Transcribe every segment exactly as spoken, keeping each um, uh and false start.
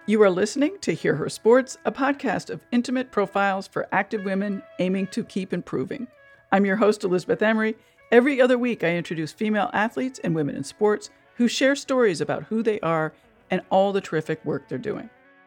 You are listening to Hear Her Sports, a podcast of intimate profiles for active women aiming to keep improving. I'm your host, Elizabeth Emery. Every other week, I introduce female athletes and women in sports who share stories about who they are and all the terrific work they're doing.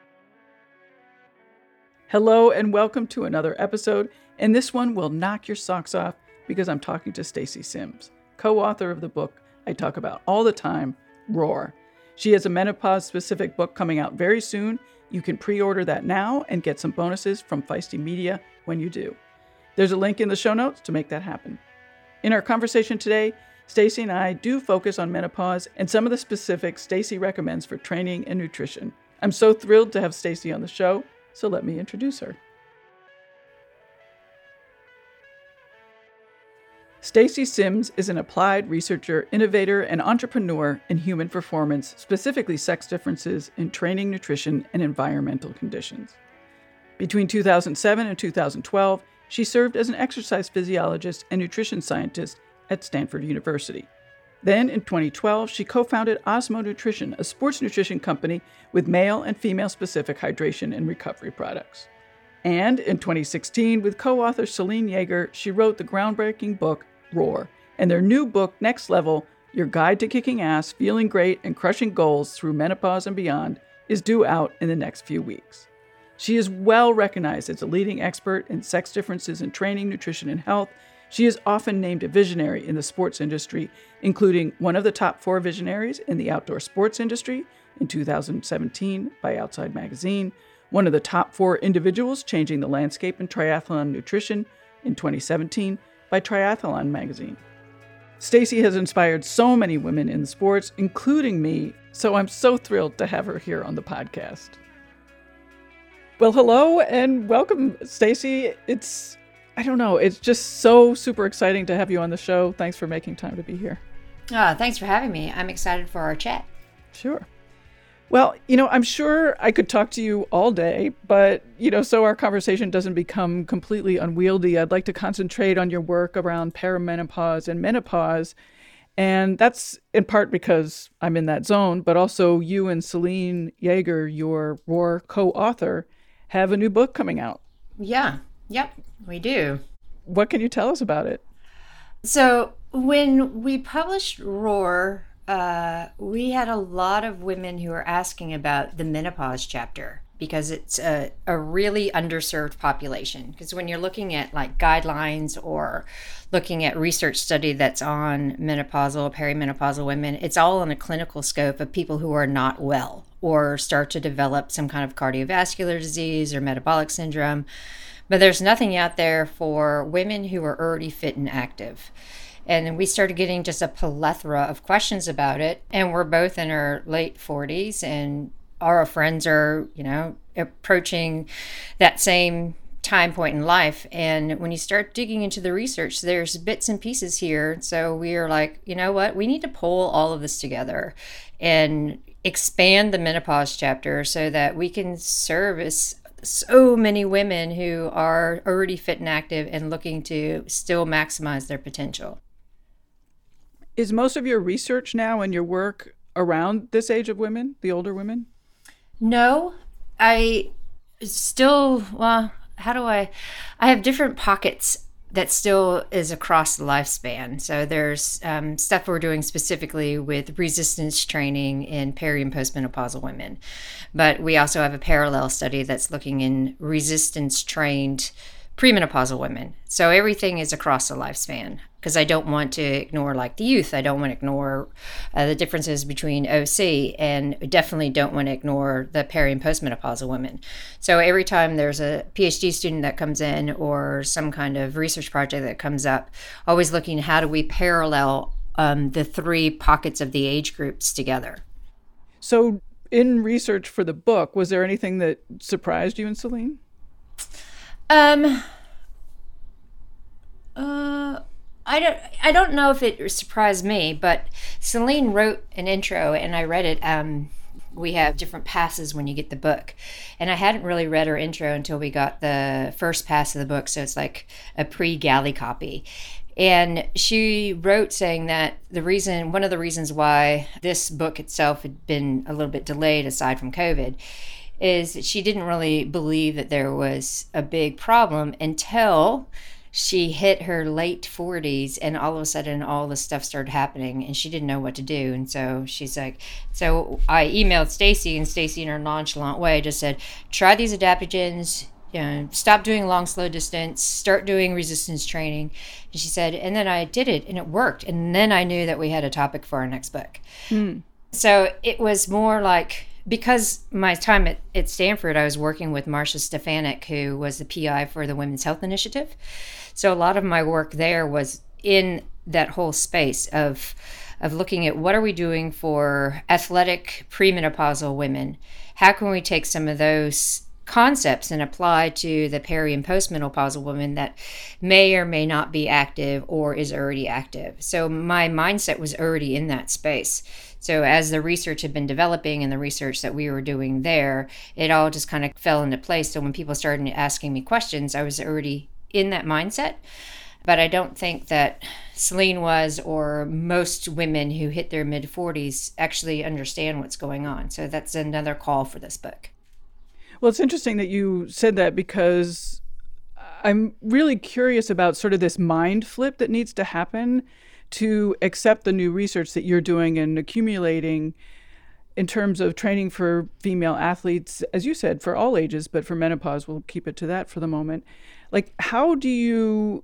Hello and welcome to another episode, and this one will knock your socks off because I'm talking to Stacy Sims, co-author of the book I talk about all the time, Roar. She has a menopause-specific book coming out very soon. You can pre-order that now and get some bonuses from Feisty Media when you do. There's a link in the show notes to make that happen. In our conversation today, Stacy and I do focus on menopause and some of the specifics Stacy recommends for training and nutrition. I'm so thrilled to have Stacy on the show, so let me introduce her. Stacy Sims is an applied researcher, innovator, and entrepreneur in human performance, specifically sex differences in training, nutrition, and environmental conditions. Between two thousand seven and two thousand twelve, she served as an exercise physiologist and nutrition scientist at Stanford University. Then, in twenty twelve, she co-founded Osmo Nutrition, a sports nutrition company with male and female-specific hydration and recovery products. And in twenty sixteen, with co-author Selene Yeager, she wrote the groundbreaking book, Roar, and their new book, Next Level, Your Guide to Kicking Ass, Feeling Great, and Crushing Goals Through Menopause and Beyond, is due out in the next few weeks. She is well recognized as a leading expert in sex differences in training, nutrition, and health. She is often named a visionary in the sports industry, including one of the top four visionaries in the outdoor sports industry in two thousand seventeen by Outside Magazine, one of the top four individuals changing the landscape in triathlon nutrition in twenty seventeen by Triathlon Magazine. Stacy has inspired so many women in sports, including me, so I'm so thrilled to have her here on the podcast. Well, hello and welcome, Stacy. It's, I don't know, it's just so super exciting to have you on the show. Thanks for making time to be here. Oh, thanks for having me. I'm excited for our chat. Sure. Well, you know, I'm sure I could talk to you all day, but, you know, so our conversation doesn't become completely unwieldy, I'd like to concentrate on your work around perimenopause and menopause. And that's in part because I'm in that zone, but also you and Selene Yeager, your Roar co-author, have a new book coming out. Yeah. Yep, we do. What can you tell us about it? So when we published Roar, uh, we had a lot of women who were asking about the menopause chapter because it's a, a really underserved population. Because when you're looking at like guidelines or looking at research study that's on menopausal, perimenopausal women, it's all in a clinical scope of people who are not well or start to develop some kind of cardiovascular disease or metabolic syndrome. But there's nothing out there for women who are already fit and active. And then we started getting just a plethora of questions about it. And we're both in our late forties and our friends are, you know, approaching that same time point in life. And when you start digging into the research, there's bits and pieces here. So we are like, you know what, we need to pull all of this together and expand the menopause chapter so that we can service so many women who are already fit and active and looking to still maximize their potential. Is most of your research now and your work around this age of women, the older women? No, I still, well, how do I, I have different pockets that still is across the lifespan. So there's um, stuff we're doing specifically with resistance training in peri and postmenopausal women. But we also have a parallel study that's looking in resistance trained premenopausal women. So everything is across the lifespan because I don't want to ignore like the youth. I don't want to ignore uh, the differences between O C and definitely don't want to ignore the peri and postmenopausal women. So every time there's a PhD student that comes in or some kind of research project that comes up, always looking how do we parallel um, the three pockets of the age groups together. So in research for the book, was there anything that surprised you and Selene? Um, uh, I don't, I don't know if it surprised me, but Selene wrote an intro and I read it. Um, we have different passes when you get the book. And I hadn't really read her intro until we got the first pass of the book. So it's like a pre-galley copy. And she wrote saying that the reason, one of the reasons why this book itself had been a little bit delayed aside from COVID is that she didn't really believe that there was a big problem until she hit her late forties, and all of a sudden all this stuff started happening and she didn't know what to do. And so she's like, so I emailed Stacy, and Stacy in her nonchalant way just said, try these adaptogens, you know, stop doing long, slow distance, start doing resistance training. And she said, and then I did it and it worked. And then I knew that we had a topic for our next book. Hmm. So it was more like, because my time at, at Stanford, I was working with Marcia Stefanik, who was the P I for the Women's Health Initiative. So a lot of my work there was in that whole space of of looking at what are we doing for athletic premenopausal women? How can we take some of those concepts and apply to the peri and postmenopausal woman that may or may not be active or is already active? So my mindset was already in that space. So as the research had been developing and the research that we were doing there, it all just kind of fell into place. So when people started asking me questions, I was already in that mindset. But I don't think that Celine was, or most women who hit their mid forties actually understand what's going on. So that's another call for this book. Well, it's interesting that you said that, because I'm really curious about sort of this mind flip that needs to happen to accept the new research that you're doing and accumulating in terms of training for female athletes, as you said, for all ages, but for menopause, we'll keep it to that for the moment. Like, how do you,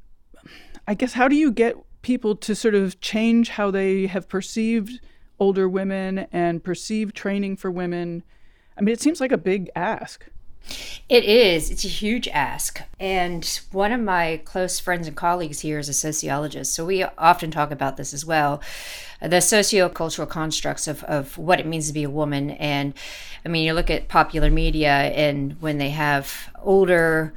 I guess, how do you get people to sort of change how they have perceived older women and perceived training for women? I mean, it seems like a big ask. It is. It's a huge ask. And one of my close friends and colleagues here is a sociologist. So we often talk about this as well, the sociocultural constructs of, of what it means to be a woman. And I mean, you look at popular media, and when they have older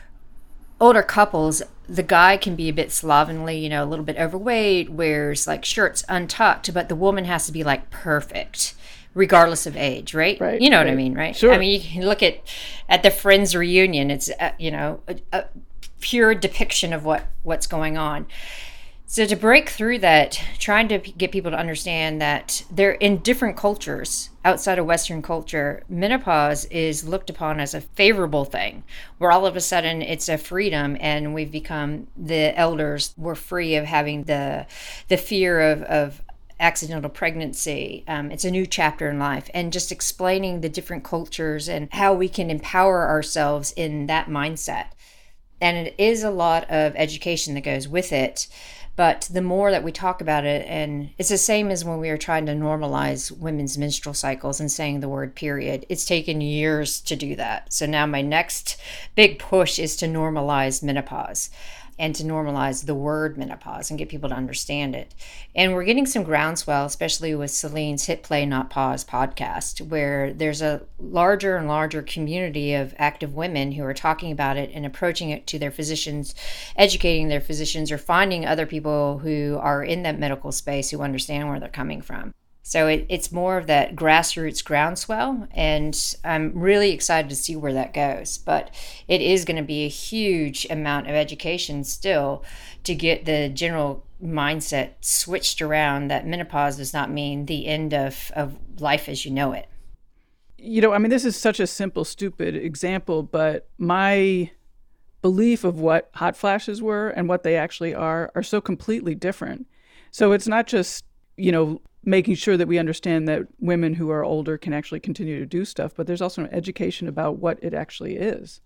older couples, the guy can be a bit slovenly, you know, a little bit overweight, wears like shirts untucked, but the woman has to be like perfect, regardless of age, right? Right. You know right. what I mean, right? Sure. I mean, you can look at at the Friends reunion. It's uh, you know a, a pure depiction of what what's going on. So to break through that, trying to p- get people to understand that they're in different cultures outside of Western culture, menopause is looked upon as a favorable thing, where all of a sudden it's a freedom, and we've become the elders. We're free of having the the fear of of accidental pregnancy. Um, it's a new chapter in life, and just explaining the different cultures and how we can empower ourselves in that mindset. And it is a lot of education that goes with it. But the more that we talk about it, and it's the same as when we were trying to normalize women's menstrual cycles and saying the word period. It's taken years to do that. So now my next big push is to normalize menopause, and to normalize the word menopause and get people to understand it. And we're getting some groundswell, especially with Celine's Hit Play Not Pause podcast, where there's a larger and larger community of active women who are talking about it and approaching it to their physicians, educating their physicians, or finding other people who are in that medical space who understand where they're coming from. So it, it's more of that grassroots groundswell, and I'm really excited to see where that goes. But it is going to be a huge amount of education still to get the general mindset switched around that menopause does not mean the end of, of life as you know it. You know, I mean, this is such a simple, stupid example, but my belief of what hot flashes were and what they actually are are so completely different. So it's not just, you know, making sure that we understand that women who are older can actually continue to do stuff, but there's also an education about what it actually is.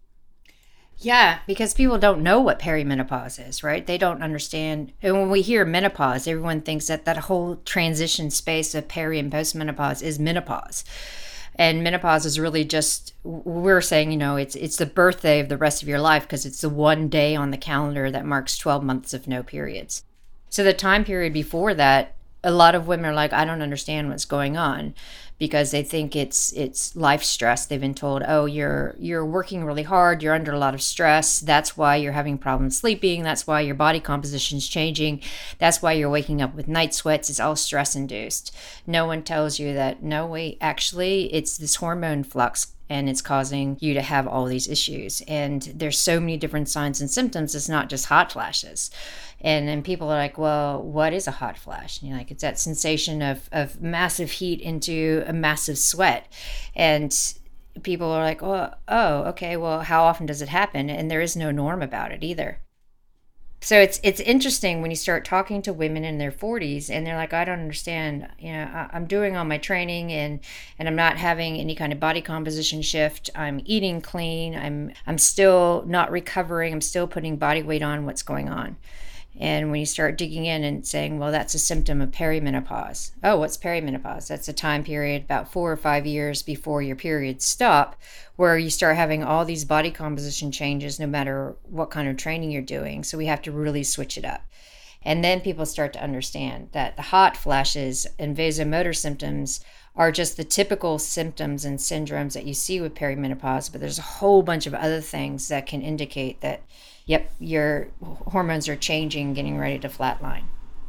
Yeah, because people don't know what perimenopause is, right? They don't understand. And when we hear menopause, everyone thinks that that whole transition space of peri and postmenopause is menopause. And menopause is really just, we're saying, you know, it's it's the birthday of the rest of your life, because it's the one day on the calendar that marks twelve months of no periods. So the time period before that, a lot of women are like, I don't understand what's going on, because they think it's it's life stress. They've been told, oh, you're you're working really hard, you're under a lot of stress. That's why you're having problems sleeping. That's why your body composition's changing. That's why you're waking up with night sweats. It's all stress induced. No one tells you that, no, wait, actually, it's this hormone flux, and it's causing you to have all these issues. And there's so many different signs and symptoms. It's not just hot flashes. And then people are like, well, what is a hot flash? And you're like, it's that sensation of, of massive heat into a massive sweat. And people are like, oh, oh, okay, well, how often does it happen? And there is no norm about it either. So it's it's interesting when you start talking to women in their forties and they're like, I don't understand, you know, I, I'm doing all my training and and I'm not having any kind of body composition shift. I'm eating clean. I'm I'm still not recovering. I'm still putting body weight on. What's going on? And when you start digging in and saying, well, that's a symptom of perimenopause. Oh, what's perimenopause? That's a time period about four or five years before your periods stop, where you start having all these body composition changes no matter what kind of training you're doing. So we have to really switch it up. And then people start to understand that the hot flashes and vasomotor symptoms are just the typical symptoms and syndromes that you see with perimenopause, but there's a whole bunch of other things that can indicate that, yep, your hormones are changing, getting ready to flatline.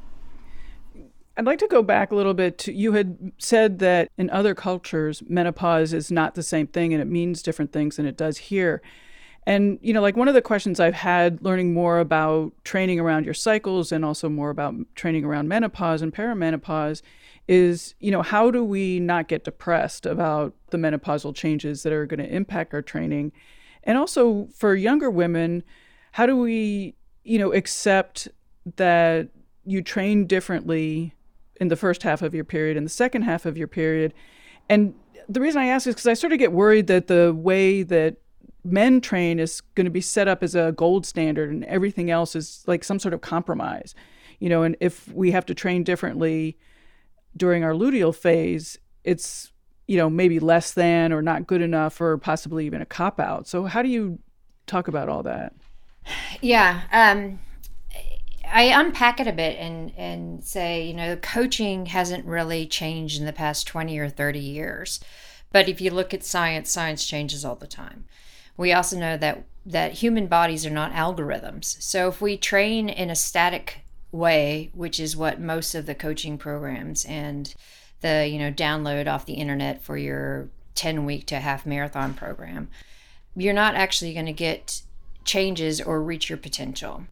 I'd like to go back a little bit to, you had said that in other cultures, menopause is not the same thing and it means different things than it does here. And, you know, like one of the questions I've had learning more about training around your cycles and also more about training around menopause and perimenopause is, you know, how do we not get depressed about the menopausal changes that are going to impact our training? And also for younger women, how do we, you know, accept that you train differently in the first half of your period and the second half of your period? And the reason I ask is because I sort of get worried that the way that men train is going to be set up as a gold standard and everything else is like some sort of compromise, you know, and if we have to train differently during our luteal phase, it's, you know, maybe less than or not good enough or possibly even a cop-out. So how do you talk about all that? Yeah, um, I unpack it a bit and, and say, you know, coaching hasn't really changed in the past twenty or thirty years. But if you look at science, science changes all the time. We also know that, that human bodies are not algorithms. So if we train in a static way, which is what most of the coaching programs and the, you know, download off the internet for your ten week to half marathon program, you're not actually going to get changes or reach your potential.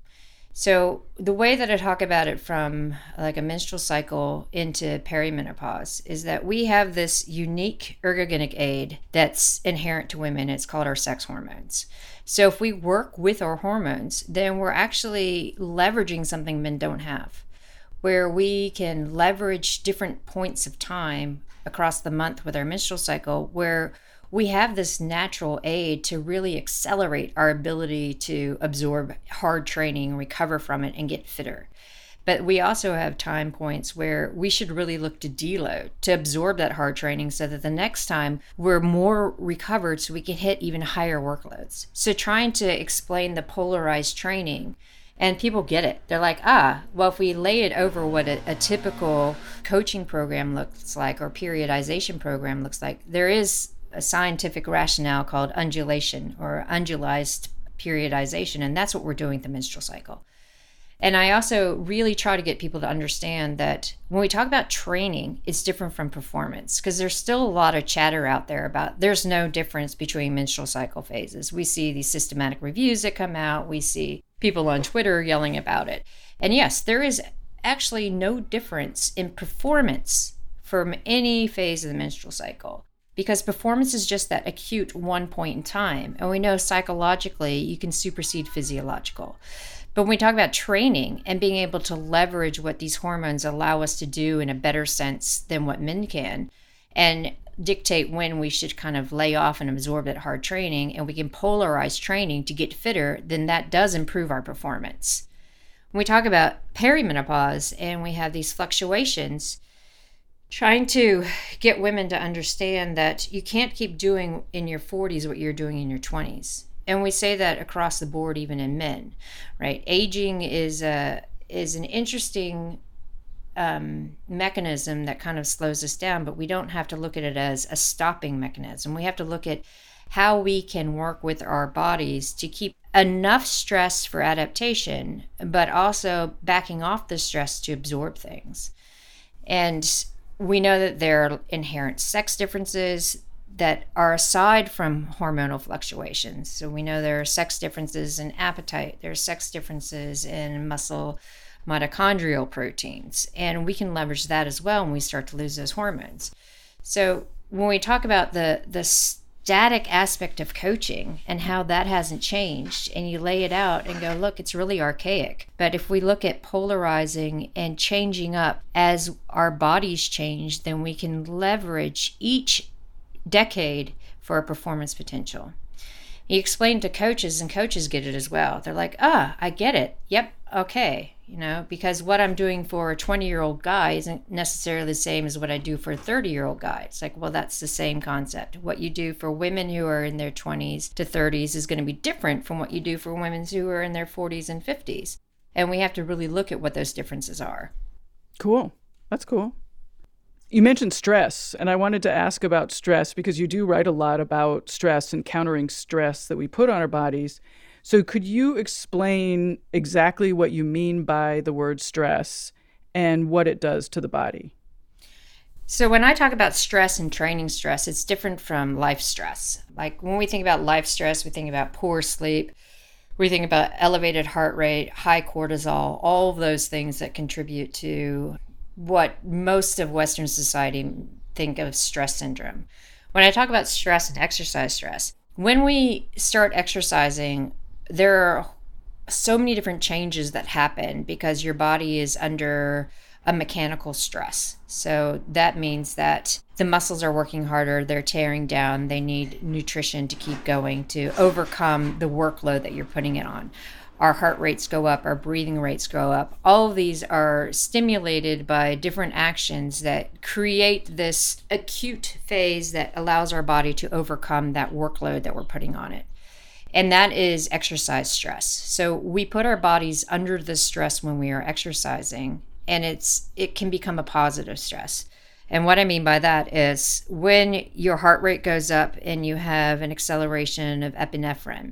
So the way that I talk about it from like a menstrual cycle into perimenopause is that we have this unique ergogenic aid that's inherent to women. It's called our sex hormones. So if we work with our hormones, then we're actually leveraging something men don't have, where we can leverage different points of time across the month with our menstrual cycle, where we have this natural aid to really accelerate our ability to absorb hard training, recover from it, and get fitter. But we also have time points where we should really look to deload, to absorb that hard training so that the next time we're more recovered so we can hit even higher workloads. So trying to explain the polarized training, and people get it. They're like, ah, well, if we lay it over what a, a typical coaching program looks like or periodization program looks like, there is a scientific rationale called undulation or undulized periodization, and that's what we're doing with the menstrual cycle. And I also really try to get people to understand that when we talk about training, it's different from performance, because there's still a lot of chatter out there about there's no difference between menstrual cycle phases. We see these systematic reviews that come out. We see people on Twitter yelling about it. And yes, there is actually no difference in performance from any phase of the menstrual cycle, because performance is just that acute one point in time. And we know psychologically you can supersede physiological. But when we talk about training and being able to leverage what these hormones allow us to do in a better sense than what men can, and dictate when we should kind of lay off and absorb that hard training, and we can polarize training to get fitter, then that does improve our performance. When we talk about perimenopause and we have these fluctuations, trying to get women to understand that you can't keep doing in your forties what you're doing in your twenties. And we say that across the board, even in men, right? Aging is a is an interesting um, mechanism that kind of slows us down, but we don't have to look at it as a stopping mechanism. We have to look at how we can work with our bodies to keep enough stress for adaptation, but also backing off the stress to absorb things. And we know that there are inherent sex differences that are aside from hormonal fluctuations. So we know there are sex differences in appetite, there are sex differences in muscle mitochondrial proteins, and we can leverage that as well when we start to lose those hormones. So when we talk about the the static aspect of coaching and how that hasn't changed, and you lay it out and go, look, it's really archaic. But if we look at polarizing and changing up as our bodies change, then we can leverage each decade for a performance potential. He explained to coaches, and coaches get it as well. They're like, ah, I get it. Yep, okay. You know, because what I'm doing for a twenty-year-old guy isn't necessarily the same as what I do for a thirty-year-old guy. It's like, well, that's the same concept. What you do for women who are in their twenties to thirties is going to be different from what you do for women who are in their forties and fifties. And we have to really look at what those differences are. Cool. That's cool. You mentioned stress, and I wanted to ask about stress because you do write a lot about stress and countering stress that we put on our bodies. So could you explain exactly what you mean by the word stress and what it does to the body? So when I talk about stress and training stress, it's different from life stress. Like when we think about life stress, we think about poor sleep, we think about elevated heart rate, high cortisol, all of those things that contribute to what most of Western society think of stress syndrome. When I talk about stress and exercise stress, when we start exercising, there are so many different changes that happen because your body is under a mechanical stress. So that means that the muscles are working harder, they're tearing down, they need nutrition to keep going to overcome the workload that you're putting it on. Our heart rates go up, our breathing rates go up. All of these are stimulated by different actions that create this acute phase that allows our body to overcome that workload that we're putting on it. And that is exercise stress. So we put our bodies under the stress when we are exercising, and it's it can become a positive stress. And what I mean by that is when your heart rate goes up and you have an acceleration of epinephrine,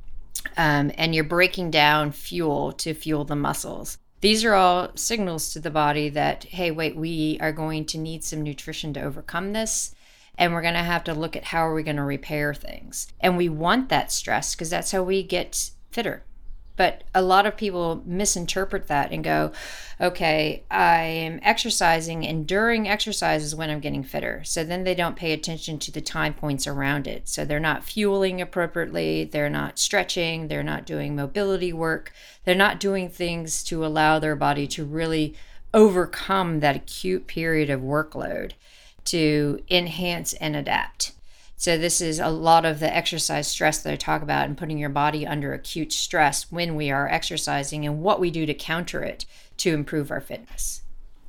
um, and you're breaking down fuel to fuel the muscles. These are all signals to the body that, hey, wait, we are going to need some nutrition to overcome this. And we're going to have to look at how are we going to repair things. And we want that stress because that's how we get fitter. But a lot of people misinterpret that and go, okay, I am exercising, and during exercise is when I'm getting fitter. So then they don't pay attention to the time points around it. So they're not fueling appropriately, they're not stretching, they're not doing mobility work, they're not doing things to allow their body to really overcome that acute period of workload to enhance and adapt. So this is a lot of the exercise stress that I talk about, and putting your body under acute stress when we are exercising and what we do to counter it to improve our fitness.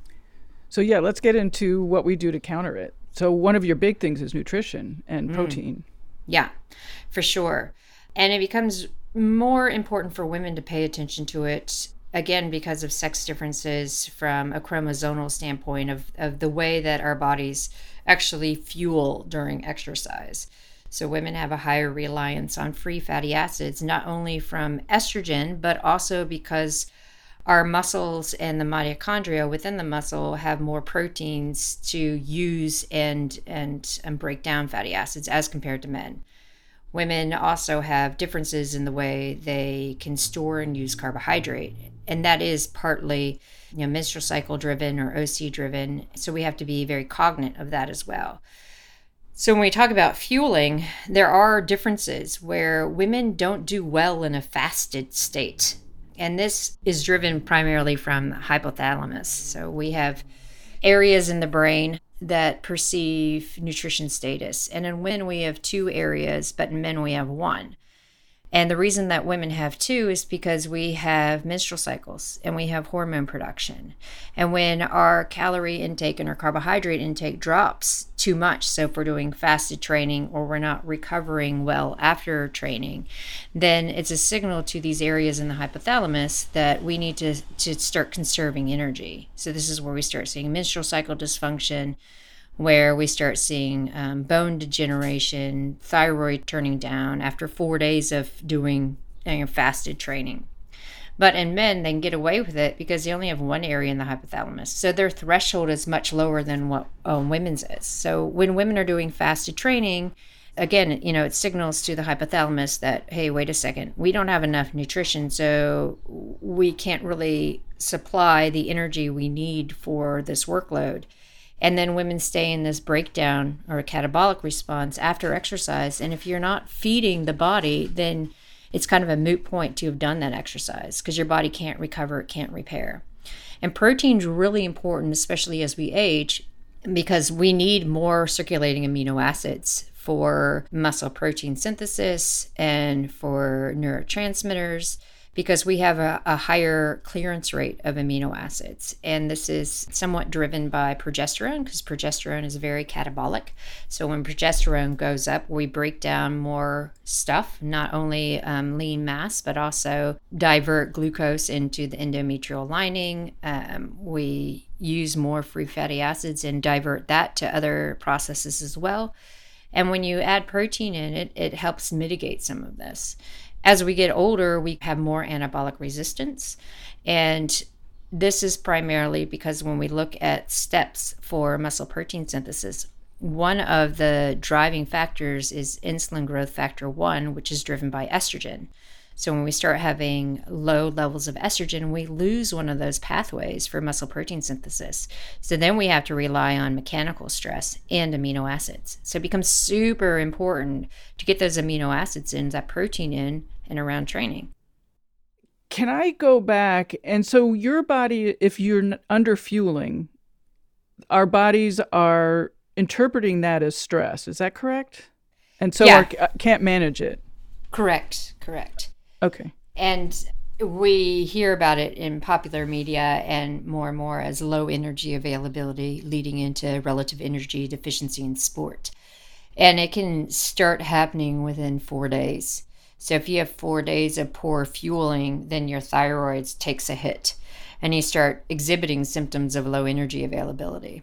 So yeah, let's get into what we do to counter it. So one of your big things is nutrition and protein. Mm. Yeah, for sure. And it becomes more important for women to pay attention to it, again, because of sex differences from a chromosomal standpoint of, of the way that our bodies actually fuel during exercise. So women have a higher reliance on free fatty acids, not only from estrogen, but also because our muscles and the mitochondria within the muscle have more proteins to use and, and, and break down fatty acids as compared to men. Women also have differences in the way they can store and use carbohydrate. And that is partly, you know, menstrual cycle driven or O C driven. So we have to be very cognizant of that as well. So when we talk about fueling, there are differences where women don't do well in a fasted state. And this is driven primarily from the hypothalamus. So we have areas in the brain that perceive nutrition status. And in women, we have two areas, but in men, we have one. And the reason that women have two is because we have menstrual cycles and we have hormone production. And when our calorie intake and our carbohydrate intake drops too much, so if we're doing fasted training or we're not recovering well after training, then it's a signal to these areas in the hypothalamus that we need to, to start conserving energy. So this is where we start seeing menstrual cycle dysfunction, where we start seeing um, bone degeneration, thyroid turning down after four days of doing you know, fasted training. But in men, they can get away with it because they only have one area in the hypothalamus. So their threshold is much lower than what um, women's is. So when women are doing fasted training, again, you know, it signals to the hypothalamus that, hey, wait a second, we don't have enough nutrition, so we can't really supply the energy we need for this workload. And then women stay in this breakdown or a catabolic response after exercise. And if you're not feeding the body, then it's kind of a moot point to have done that exercise because your body can't recover, it can't repair. And protein's really important, especially as we age, because we need more circulating amino acids for muscle protein synthesis and for neurotransmitters, because we have a, a higher clearance rate of amino acids. And this is somewhat driven by progesterone, because progesterone is very catabolic. So when progesterone goes up, we break down more stuff, not only um, lean mass, but also divert glucose into the endometrial lining. Um, we use more free fatty acids and divert that to other processes as well. And when you add protein in, it, it helps mitigate some of this. As we get older, we have more anabolic resistance. And this is primarily because when we look at steps for muscle protein synthesis, one of the driving factors is insulin growth factor one, which is driven by estrogen. So when we start having low levels of estrogen, we lose one of those pathways for muscle protein synthesis. So then we have to rely on mechanical stress and amino acids. So it becomes super important to get those amino acids in, that protein in, and around training. Can I go back? And so your body, if you're under fueling, our bodies are interpreting that as stress. Is that correct? And so Yeah. our, can't manage it. Correct, correct. Okay. And we hear about it in popular media and more and more as low energy availability leading into relative energy deficiency in sport. And it can start happening within four days. So if you have four days of poor fueling, then your thyroid takes a hit and you start exhibiting symptoms of low energy availability.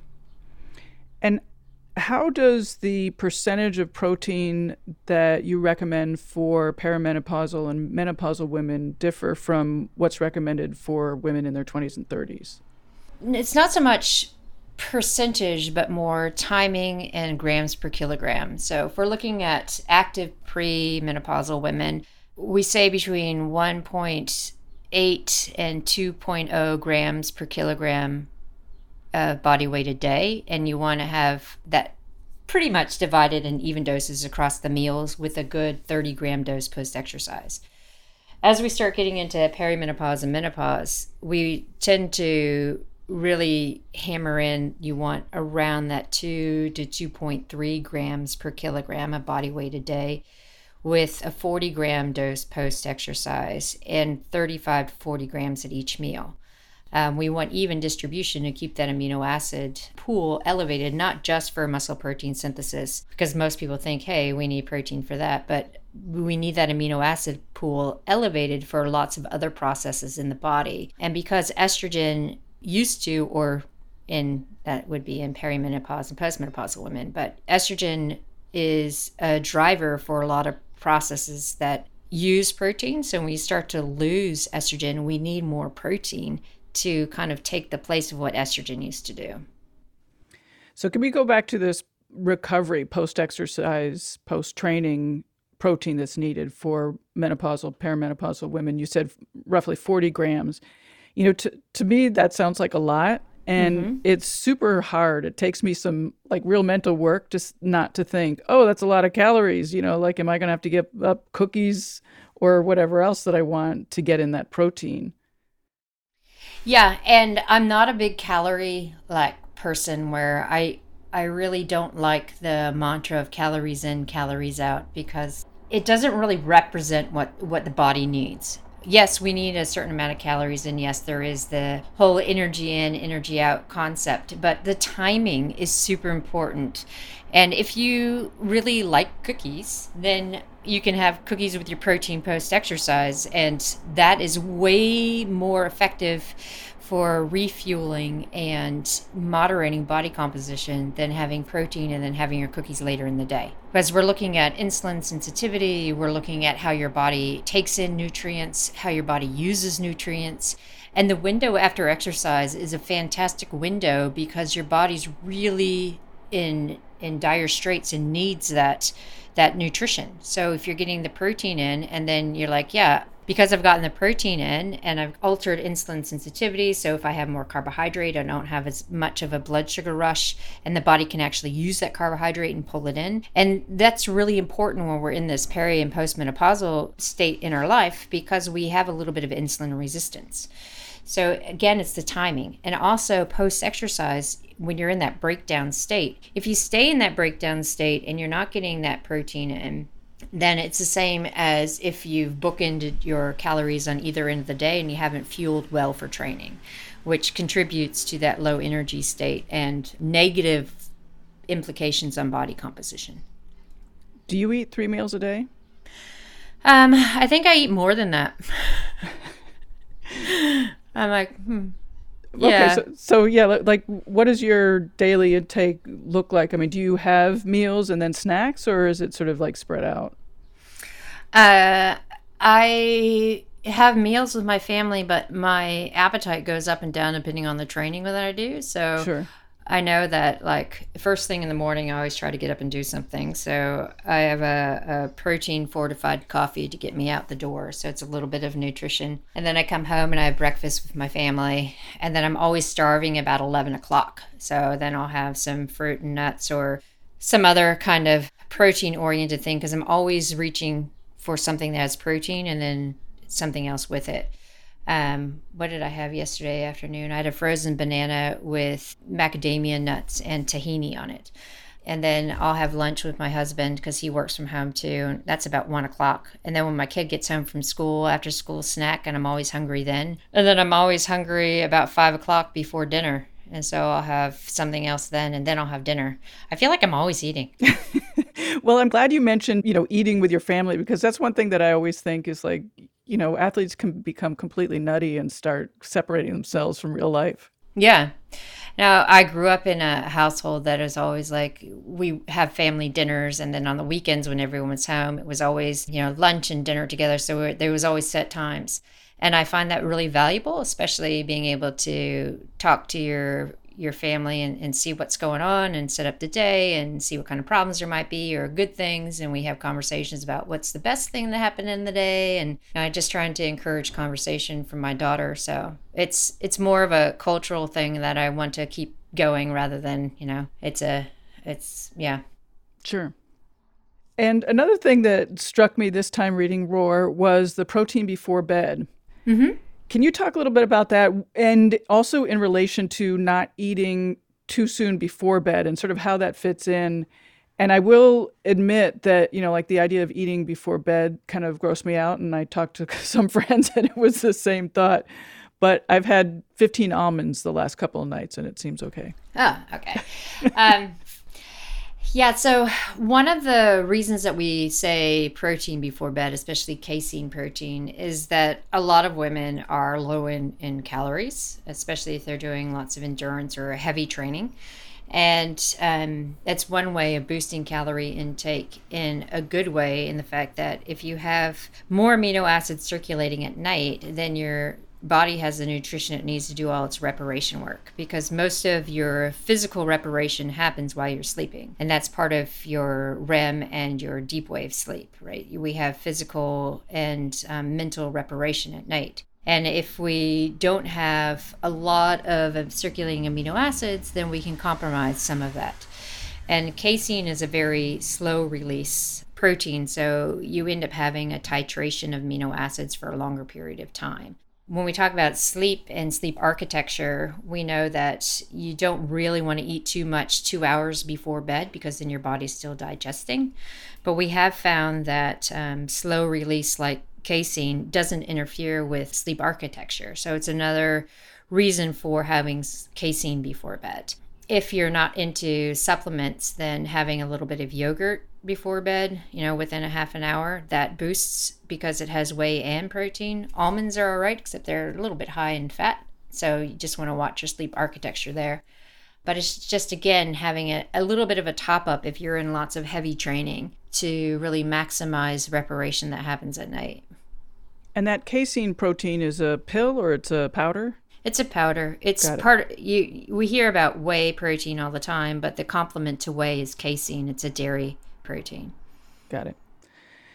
And how does the percentage of protein that you recommend for perimenopausal and menopausal women differ from what's recommended for women in their twenties and thirties? It's not so much percentage, but more timing and grams per kilogram. So if we're looking at active pre-menopausal women, we say between one point eight and two point oh grams per kilogram of body weight a day. And you want to have that pretty much divided in even doses across the meals with a good thirty gram dose post-exercise. As we start getting into perimenopause and menopause, we tend to really hammer in, you want around that two to two point three grams per kilogram of body weight a day with a forty gram dose post-exercise and thirty-five to forty grams at each meal. Um, we want even distribution to keep that amino acid pool elevated, not just for muscle protein synthesis, because most people think, hey, we need protein for that, but we need that amino acid pool elevated for lots of other processes in the body. And because estrogen used to, or in that would be in perimenopause and postmenopausal women, but estrogen is a driver for a lot of processes that use protein. So when we start to lose estrogen, we need more protein to kind of take the place of what estrogen used to do. So can we go back to this recovery, post-exercise, post-training protein that's needed for menopausal, perimenopausal women? You said roughly forty grams. You know, to, to me, that sounds like a lot. And mm-hmm. it's super hard. It takes me some like real mental work just not to think, oh, that's a lot of calories. You know, like, am I going to have to give up cookies or whatever else that I want to get in that protein? Yeah, and I'm not a big calorie like person where I I really don't like the mantra of calories in, calories out, because it doesn't really represent what, what the body needs. Yes, we need a certain amount of calories, and yes, there is the whole energy in, energy out concept, but the timing is super important. And if you really like cookies, then you can have cookies with your protein post-exercise, and that is way more effective for refueling and moderating body composition than having protein and then having your cookies later in the day. Because we're looking at insulin sensitivity, we're looking at how your body takes in nutrients, how your body uses nutrients. And the window after exercise is a fantastic window because your body's really in in dire straits and needs that that nutrition. So if you're getting the protein in and then you're like, yeah, because I've gotten the protein in and I've altered insulin sensitivity. So if I have more carbohydrate, I don't have as much of a blood sugar rush, and the body can actually use that carbohydrate and pull it in. And that's really important when we're in this peri and postmenopausal state in our life, because we have a little bit of insulin resistance. So again, it's the timing. And also post-exercise, when you're in that breakdown state, if you stay in that breakdown state and you're not getting that protein in, then it's the same as if you've bookended your calories on either end of the day and you haven't fueled well for training, which contributes to that low energy state and negative implications on body composition. Do you eat three meals a day? Um, I think I eat more than that. I'm like, hmm. Yeah. Okay, so, so yeah, like, what does your daily intake look like? I mean, do you have meals and then snacks, or is it sort of like spread out? Uh, I have meals with my family, but my appetite goes up and down depending on the training that I do. So Sure. I know that, like, first thing in the morning, I always try to get up and do something. So I have a, a protein fortified coffee to get me out the door. So it's a little bit of nutrition. And then I come home and I have breakfast with my family. And then I'm always starving about eleven o'clock. So then I'll have some fruit and nuts or some other kind of protein oriented thing, because I'm always reaching for something that has protein and then something else with it. Um, what did I have yesterday afternoon? I had a frozen banana with macadamia nuts and tahini on it. And then I'll have lunch with my husband because he works from home too. That's about one o'clock. And then when my kid gets home from school, after school snack, and I'm always hungry then. And then I'm always hungry about five o'clock before dinner. And so I'll have something else then, and then I'll have dinner. I feel like I'm always eating. Well, I'm glad you mentioned, you know, eating with your family, because that's one thing that I always think is like, you know, athletes can become completely nutty and start separating themselves from real life. Yeah. Now, I grew up in a household that is always like, we have family dinners, and then on the weekends when everyone was home, it was always, you know, lunch and dinner together. So there was always set times. And I find that really valuable, especially being able to talk to your your family and, and see what's going on and set up the day and see what kind of problems there might be or good things. And we have conversations about what's the best thing that happened in the day. And you know, just trying to encourage conversation from my daughter. So it's it's more of a cultural thing that I want to keep going rather than, you know, it's a, it's, yeah. Sure. And another thing that struck me this time reading Roar was the protein before bed. Mm-hmm. Can you talk a little bit about that, and also in relation to not eating too soon before bed and sort of how that fits in? And I will admit that, you know, like the idea of eating before bed kind of grossed me out. And I talked to some friends and it was the same thought. But I've had fifteen almonds the last couple of nights and it seems okay. Oh, okay. Um, yeah, so one of the reasons that we say protein before bed, especially casein protein, is that a lot of women are low in, in calories, especially if they're doing lots of endurance or heavy training. And um, that's one way of boosting calorie intake in a good way, in the fact that if you have more amino acids circulating at night, then your body has the nutrition it needs to do all its reparation work, because most of your physical reparation happens while you're sleeping. And that's part of your R E M and your deep wave sleep, right? We have physical and um, mental reparation at night. And if we don't have a lot of circulating amino acids, then we can compromise some of that. And casein is a very slow release protein, so you end up having a titration of amino acids for a longer period of time. When we talk about sleep and sleep architecture, we know that you don't really want to eat too much two hours before bed, because then your body's still digesting. But we have found that um, slow release like casein doesn't interfere with sleep architecture. So it's another reason for having casein before bed. If you're not into supplements, then having a little bit of yogurt before bed, you know, within a half an hour, that boosts because it has whey and protein. Almonds are all right, except they're a little bit high in fat. So you just want to watch your sleep architecture there. But it's just, again, having a, a little bit of a top up if you're in lots of heavy training to really maximize reparation that happens at night. And that casein protein is a pill or it's a powder? It's a powder. It's Got it. part you we hear about whey protein all the time, but the complement to whey is casein. It's a dairy protein. Got it.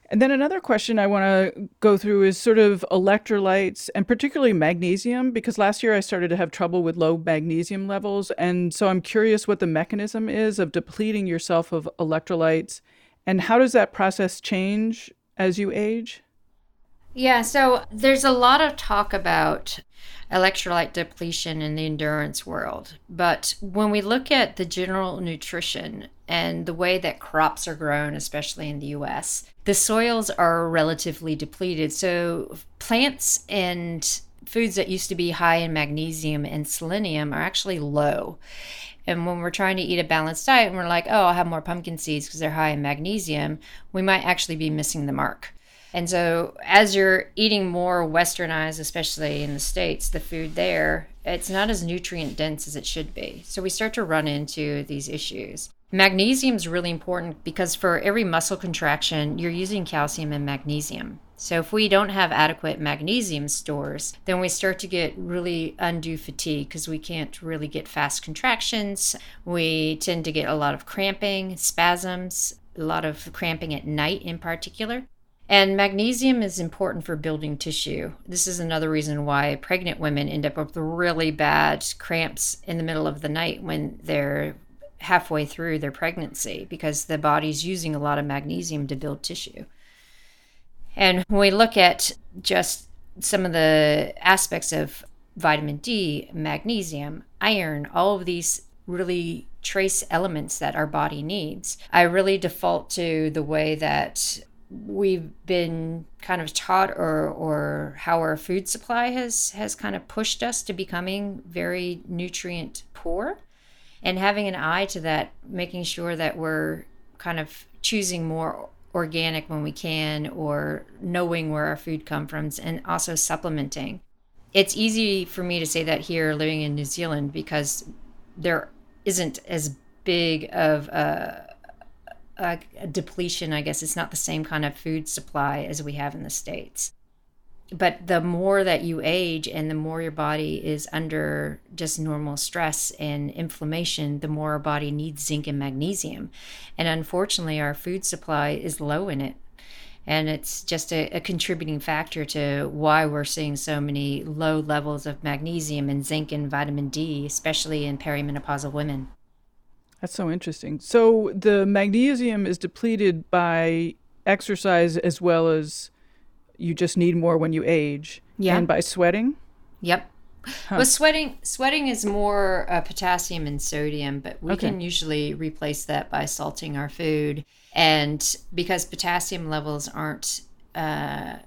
And then another question I want to go through is sort of electrolytes and particularly magnesium, because last year I started to have trouble with low magnesium levels. And so I'm curious what the mechanism is of depleting yourself of electrolytes and how does that process change as you age? Yeah, so there's a lot of talk about electrolyte depletion in the endurance world. But when we look at the general nutrition and the way that crops are grown, especially in the U S, the soils are relatively depleted. So plants and foods that used to be high in magnesium and selenium are actually low. And when we're trying to eat a balanced diet and we're like, oh, I'll have more pumpkin seeds because they're high in magnesium, we might actually be missing the mark. And so as you're eating more westernized, especially in the States, the food there, it's not as nutrient dense as it should be. So we start to run into these issues. Magnesium is really important because for every muscle contraction, you're using calcium and magnesium. So if we don't have adequate magnesium stores, then we start to get really undue fatigue because we can't really get fast contractions. We tend to get a lot of cramping, spasms, a lot of cramping at night in particular. And magnesium is important for building tissue. This is another reason why pregnant women end up with really bad cramps in the middle of the night when they're halfway through their pregnancy, because the body's using a lot of magnesium to build tissue. And when we look at just some of the aspects of vitamin D, magnesium, iron, all of these really trace elements that our body needs, I really default to the way that we've been kind of taught or or how our food supply has has kind of pushed us to becoming very nutrient poor, and having an eye to that, making sure that we're kind of choosing more organic when we can, or knowing where our food comes from, and also supplementing. It's easy for me to say that here living in New Zealand because there isn't as big of a A, a depletion, I guess. It's not the same kind of food supply as we have in the States. But the more that you age and the more your body is under just normal stress and inflammation, the more our body needs zinc and magnesium. And unfortunately, our food supply is low in it. And it's just a, a contributing factor to why we're seeing so many low levels of magnesium and zinc and vitamin D, especially in perimenopausal women. That's so interesting. So the magnesium is depleted by exercise as well as you just need more when you age. Yeah. And by sweating? Yep. Huh. Well, sweating sweating is more uh, potassium and sodium, but we Okay. can usually replace that by salting our food. And because potassium levels aren't uh,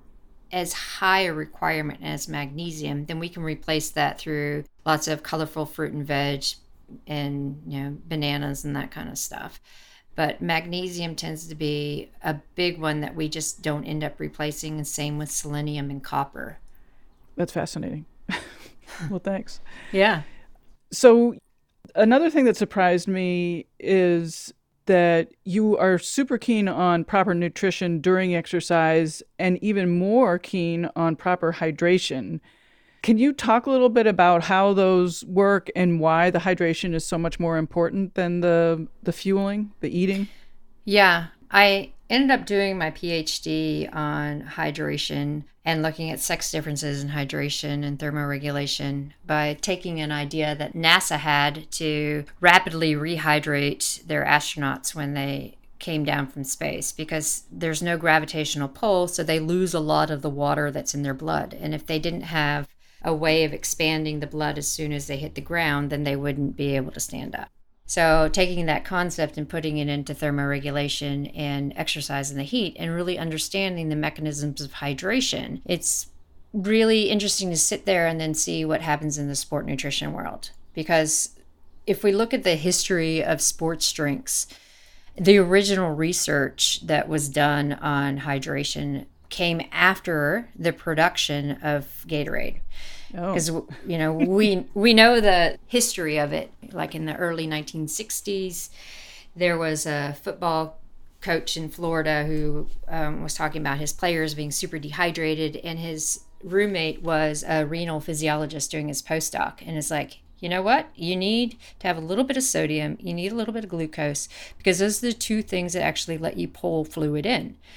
as high a requirement as magnesium, then we can replace that through lots of colorful fruit and veg, and you know, bananas and that kind of stuff. But magnesium tends to be a big one that we just don't end up replacing, and same with selenium and copper. That's fascinating. Well, thanks. Yeah. So another thing that surprised me is that you are super keen on proper nutrition during exercise and even more keen on proper hydration. Can you talk a little bit about how those work and why the hydration is so much more important than the the fueling, the eating? Yeah. I ended up doing my PhD on hydration and looking at sex differences in hydration and thermoregulation by taking an idea that NASA had to rapidly rehydrate their astronauts when they came down from space, because there's no gravitational pull, so they lose a lot of the water that's in their blood. And if they didn't have a way of expanding the blood as soon as they hit the ground, then they wouldn't be able to stand up. So taking that concept and putting it into thermoregulation and exercise in the heat and really understanding the mechanisms of hydration, it's really interesting to sit there and then see what happens in the sport nutrition world. Because if we look at the history of sports drinks, the original research that was done on hydration came after the production of Gatorade. Because, oh. you know, we we know the history of it. Like in the early nineteen sixties, there was a football coach in Florida who um, was talking about his players being super dehydrated, and his roommate was a renal physiologist doing his postdoc. And it's like, you know what? You need to have a little bit of sodium. You need a little bit of glucose, because those are the two things that actually let you pull fluid in.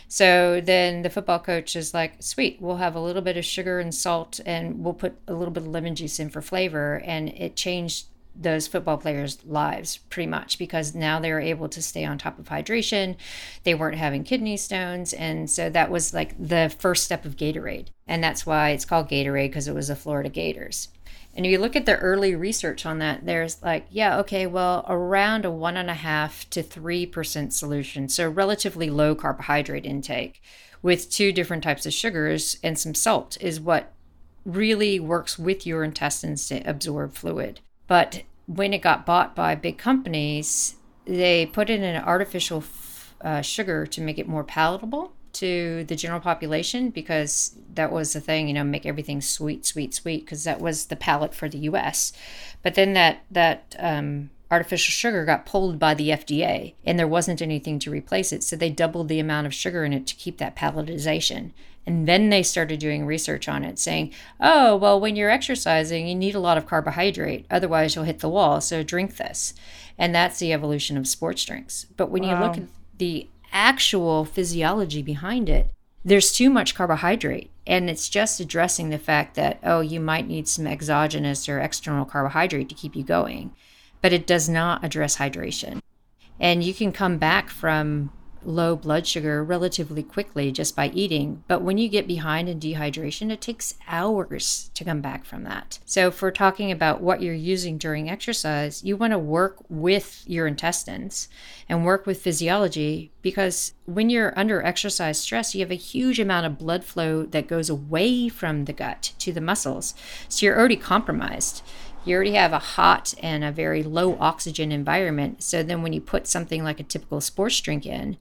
So then the football coach is like, sweet, we'll have a little bit of sugar and salt and we'll put a little bit of lemon juice in for flavor. And it changed those football players' lives pretty much, because now they were able to stay on top of hydration. They weren't having kidney stones. And so that was like the first step of Gatorade. And that's why it's called Gatorade, because it was the Florida Gators. And if you look at the early research on that, there's like, yeah, okay, well, around a one and a half to three percent solution. So relatively low carbohydrate intake with two different types of sugars and some salt is what really works with your intestines to absorb fluid. But when it got bought by big companies, they put in an artificial uh, sugar to make it more palatable to the general population, because that was the thing, you know, make everything sweet, sweet, sweet, because that was the palate for the U S. But then that that um, artificial sugar got pulled by the F D A, and there wasn't anything to replace it. So they doubled the amount of sugar in it to keep that palatization. And then they started doing research on it, saying, oh, well, when you're exercising, you need a lot of carbohydrate. Otherwise, you'll hit the wall. So drink this. And that's the evolution of sports drinks. But when wow. you look at the actual physiology behind it, there's too much carbohydrate. And it's just addressing the fact that, oh, you might need some exogenous or external carbohydrate to keep you going. But it does not address hydration. And you can come back from low blood sugar relatively quickly just by eating. But when you get behind in dehydration, it takes hours to come back from that. So if we're talking about what you're using during exercise, you want to work with your intestines and work with physiology, because when you're under exercise stress, you have a huge amount of blood flow that goes away from the gut to the muscles. So you're already compromised. You already have a hot and a very low oxygen environment. So then when you put something like a typical sports drink in,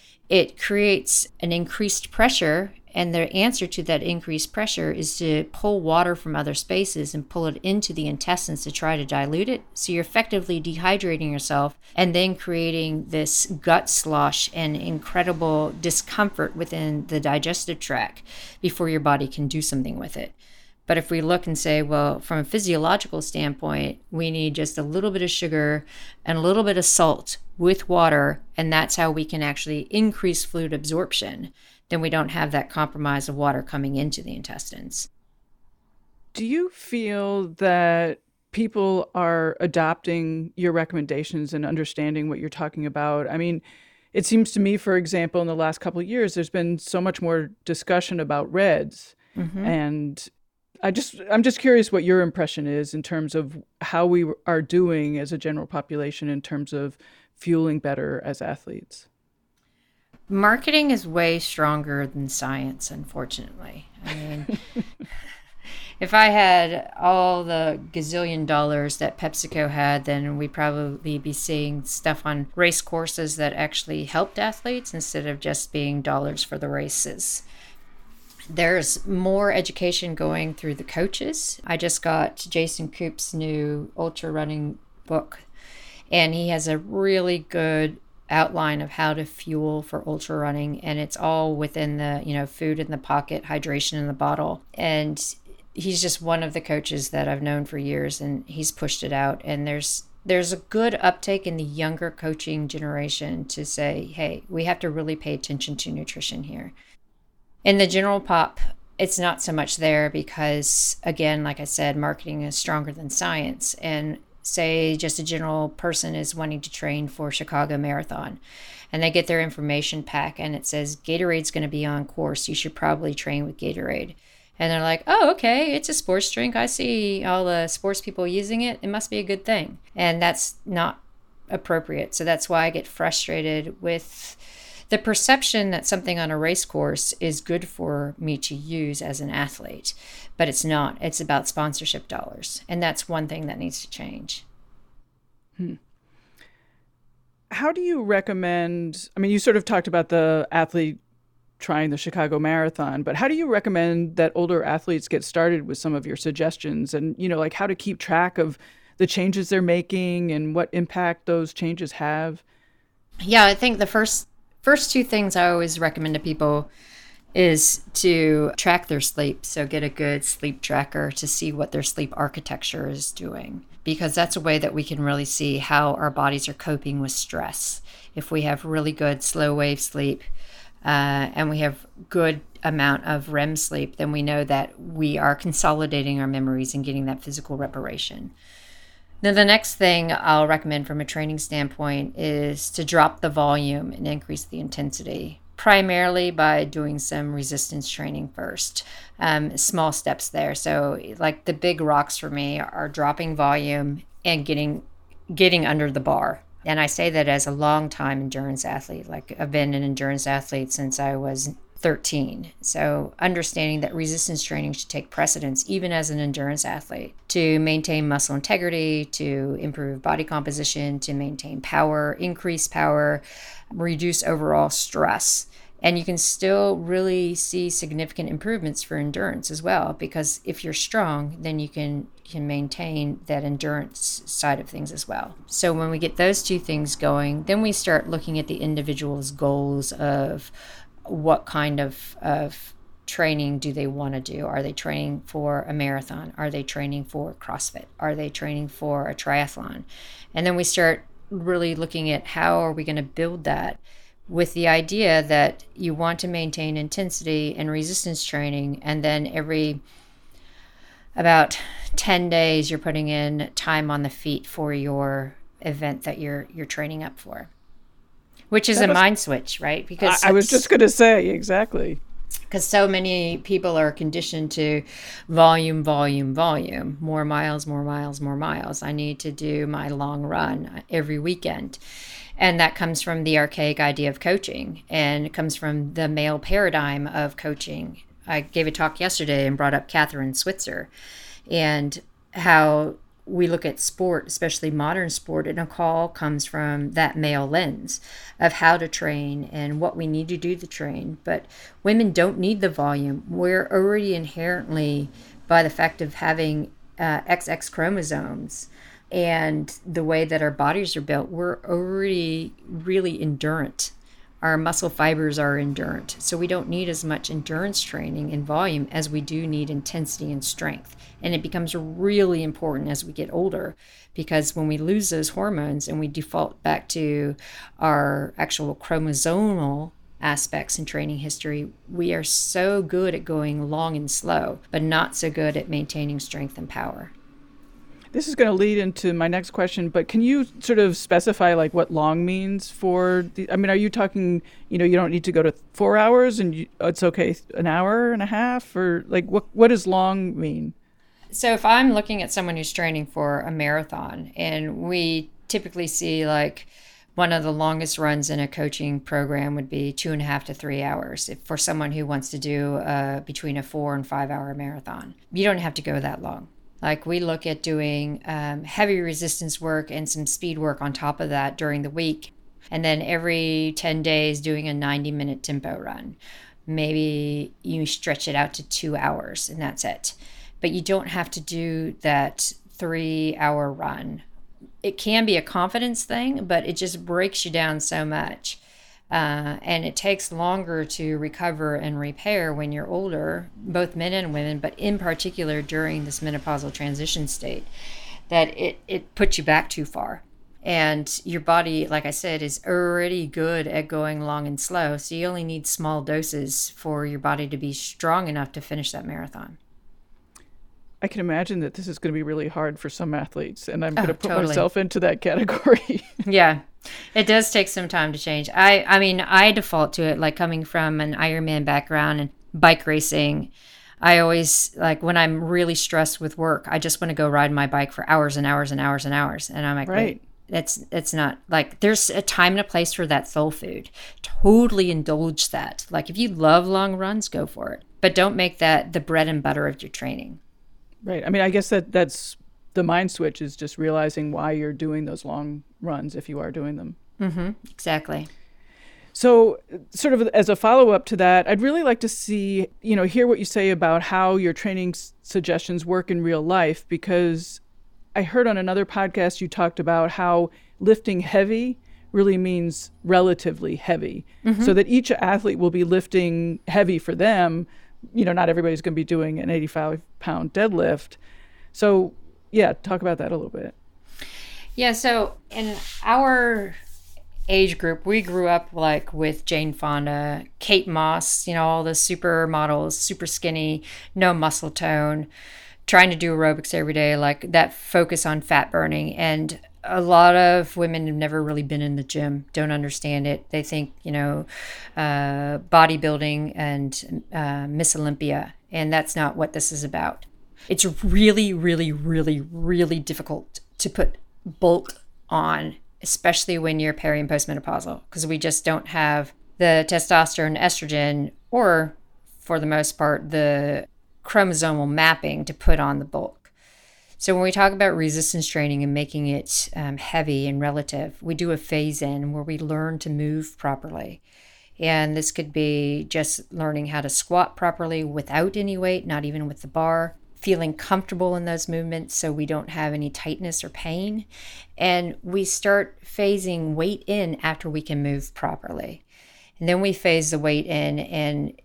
it creates an increased pressure. And the answer to that increased pressure is to pull water from other spaces and pull it into the intestines to try to dilute it. So you're effectively dehydrating yourself and then creating this gut slosh and incredible discomfort within the digestive tract before your body can do something with it. But if we look and say, well, from a physiological standpoint, we need just a little bit of sugar and a little bit of salt with water, and that's how we can actually increase fluid absorption, then we don't have that compromise of water coming into the intestines. Do you feel that people are adopting your recommendations and understanding what you're talking about? I mean, it seems to me, for example, in the last couple of years, there's been so much more discussion about RED-S, mm-hmm. and I just, I'm just curious what your impression is in terms of how we are doing as a general population in terms of fueling better as athletes. Marketing is way stronger than science, unfortunately. I mean, if I had all the gazillion dollars that PepsiCo had, then we'd probably be seeing stuff on race courses that actually helped athletes instead of just being dollars for the races. There's more education going through the coaches. I just got Jason Koop's new ultra running book, and he has a really good outline of how to fuel for ultra running, and it's all within the, you know, food in the pocket, hydration in the bottle. And he's just one of the coaches that I've known for years, and he's pushed it out. And there's there's a good uptake in the younger coaching generation to say, hey, we have to really pay attention to nutrition here. In the general pop, it's not so much there because, again, like I said, marketing is stronger than science. And say just a general person is wanting to train for Chicago Marathon, and they get their information pack and it says Gatorade's going to be on course. You should probably train with Gatorade. And they're like, oh, okay, it's a sports drink. I see all the sports people using it. It must be a good thing. And that's not appropriate. So that's why I get frustrated with the perception that something on a race course is good for me to use as an athlete, but it's not. It's about sponsorship dollars. And that's one thing that needs to change. Hmm. How do you recommend, I mean, you sort of talked about the athlete trying the Chicago Marathon, but how do you recommend that older athletes get started with some of your suggestions and, you know, like how to keep track of the changes they're making and what impact those changes have? Yeah, I think the first First two things I always recommend to people is to track their sleep. So get a good sleep tracker to see what their sleep architecture is doing, because that's a way that we can really see how our bodies are coping with stress. If we have really good slow wave sleep, uh, and we have good amount of R E M sleep, then we know that we are consolidating our memories and getting that physical reparation. Now, the next thing I'll recommend from a training standpoint is to drop the volume and increase the intensity, primarily by doing some resistance training first. Um, small steps there. So like the big rocks for me are dropping volume and getting getting under the bar. And I say that as a long time endurance athlete. Like I've been an endurance athlete since I was thirteen. So understanding that resistance training should take precedence even as an endurance athlete to maintain muscle integrity, to improve body composition, to maintain power, increase power, reduce overall stress. And you can still really see significant improvements for endurance as well, because if you're strong, then you can can maintain that endurance side of things as well. So when we get those two things going, then we start looking at the individual's goals of what kind of, of training do they want to do? Are they training for a marathon? Are they training for CrossFit? Are they training for a triathlon? And then we start really looking at how are we going to build that, with the idea that you want to maintain intensity and resistance training, and then every about ten days you're putting in time on the feet for your event that you're you're training up for, which is that a was, mind switch, right? Because I, I was just going to say, exactly. Because so many people are conditioned to volume, volume, volume, more miles, more miles, more miles. I need to do my long run every weekend. And that comes from the archaic idea of coaching, and it comes from the male paradigm of coaching. I gave a talk yesterday and brought up Catherine Switzer and how we look at sport, especially modern sport, and a call comes from that male lens of how to train and what we need to do to train. But women don't need the volume. We're already inherently, by the fact of having uh, X X chromosomes, and the way that our bodies are built, we're already really endurant. Our muscle fibers are endurant. So we don't need as much endurance training and volume as we do need intensity and strength. And it becomes really important as we get older, because when we lose those hormones and we default back to our actual chromosomal aspects in training history, we are so good at going long and slow, but not so good at maintaining strength and power. This is going to lead into my next question, but can you sort of specify like what long means for the, I mean, are you talking, you know, you don't need to go to four hours and you, it's okay, an hour and a half, or like what, what does long mean? So if I'm looking at someone who's training for a marathon, and we typically see like one of the longest runs in a coaching program would be two and a half to three hours if, for someone who wants to do uh, between a four and five hour marathon. You don't have to go that long. Like we look at doing um, heavy resistance work and some speed work on top of that during the week. And then every ten days doing a ninety minute tempo run. Maybe you stretch it out to two hours and that's it. But you don't have to do that three hour run. It can be a confidence thing, but it just breaks you down so much. Uh, and it takes longer to recover and repair when you're older, both men and women, but in particular during this menopausal transition state, that it, it puts you back too far. And your body, like I said, is already good at going long and slow. So you only need small doses for your body to be strong enough to finish that marathon. I can imagine that this is going to be really hard for some athletes, and I'm oh, going to put totally. myself into that category. Yeah, it does take some time to change. I, I mean, I default to it, like coming from an Ironman background and bike racing. I always, like when I'm really stressed with work, I just want to go ride my bike for hours and hours and hours and hours. And I'm like, right. Wait, that's, it's not like there's a time and a place for that soul food. Totally indulge that. Like if you love long runs, go for it. But don't make that the bread and butter of your training. Right. I mean, I guess that that's the mind switch, is just realizing why you're doing those long runs if you are doing them. Mm-hmm. Exactly. So sort of as a follow-up to that, I'd really like to see, you know, hear what you say about how your training s- suggestions work in real life, because I heard on another podcast you talked about how lifting heavy really means relatively heavy. Mm-hmm. So that each athlete will be lifting heavy for them. You know, not everybody's going to be doing an eighty-five pound deadlift. So yeah, talk about that a little bit. Yeah. So in our, age group, we grew up like with Jane Fonda, Kate Moss, you know, all the supermodels, super skinny, no muscle tone, trying to do aerobics every day, like that focus on fat burning. And a lot of women have never really been in the gym, don't understand it. They think, you know, uh, bodybuilding and uh, Miss Olympia, and that's not what this is about. It's really, really, really, really difficult to put bulk on, especially when you're peri and postmenopausal, because we just don't have the testosterone, estrogen, or for the most part, the chromosomal mapping to put on the bulk. So when we talk about resistance training and making it um, heavy and relative, we do a phase in where we learn to move properly. And this could be just learning how to squat properly without any weight, not even with the bar, feeling comfortable in those movements so we don't have any tightness or pain. And we start phasing weight in after we can move properly. And then we phase the weight in, and